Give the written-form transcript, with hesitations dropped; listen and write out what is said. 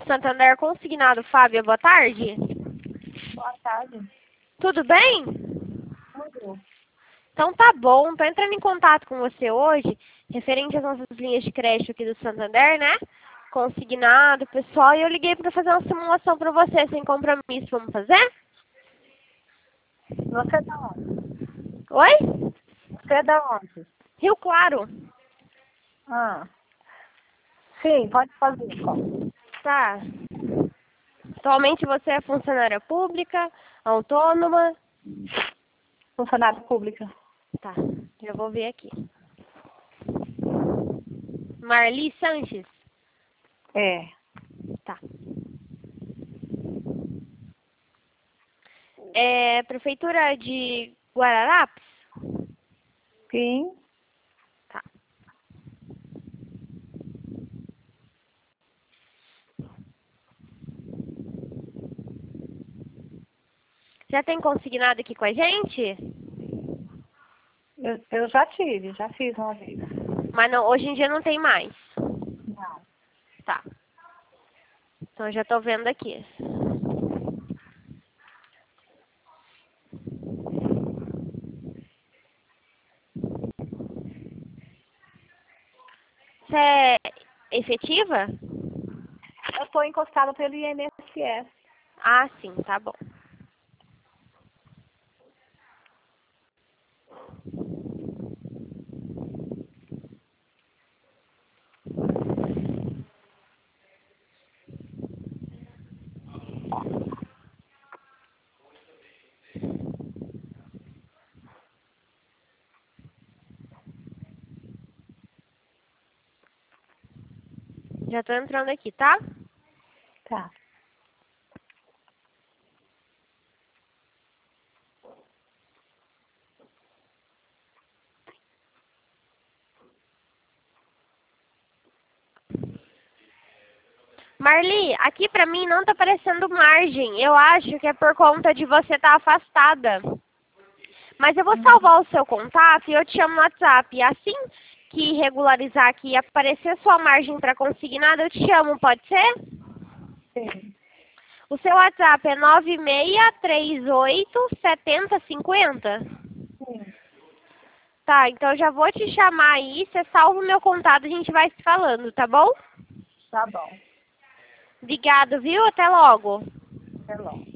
Santander Consignado, Fábia, boa tarde. Boa tarde. Tudo bem? Tudo. Então tá bom, tô entrando em contato com você hoje, referente às nossas linhas de crédito aqui do Santander, né? Consignado, pessoal, e eu liguei para fazer uma simulação para você, sem compromisso. Vamos fazer? Você é da onde? Oi? Você é da onde? Rio Claro. Ah. Sim, pode fazer. Como? Tá. Atualmente você é funcionária pública, autônoma? Funcionária pública. Tá, já vou ver aqui. Marli Sanches? É. Tá. É Prefeitura de Guararapes? Sim. Tá. Já tem consignado aqui com a gente? Eu já tive, já fiz uma vez. Mas não, hoje em dia não tem mais. Não. Tá. Então eu já tô vendo aqui. Você é efetiva? Eu estou encostada pelo INSS. Ah, sim, tá bom. Já tô entrando aqui, tá? Tá. Marli, aqui pra mim não tá aparecendo margem. Eu acho que é por conta de você estar afastada. Mas eu vou salvar o seu contato e eu te chamo no WhatsApp. E assim que regularizar aqui e aparecer sua margem para consignado, eu te chamo, pode ser? Sim. O seu WhatsApp é 96387050? Sim. Tá, então eu já vou te chamar aí, você salva o meu contato, a gente vai se falando, tá bom? Tá bom. Obrigado, viu? Até logo. Até logo.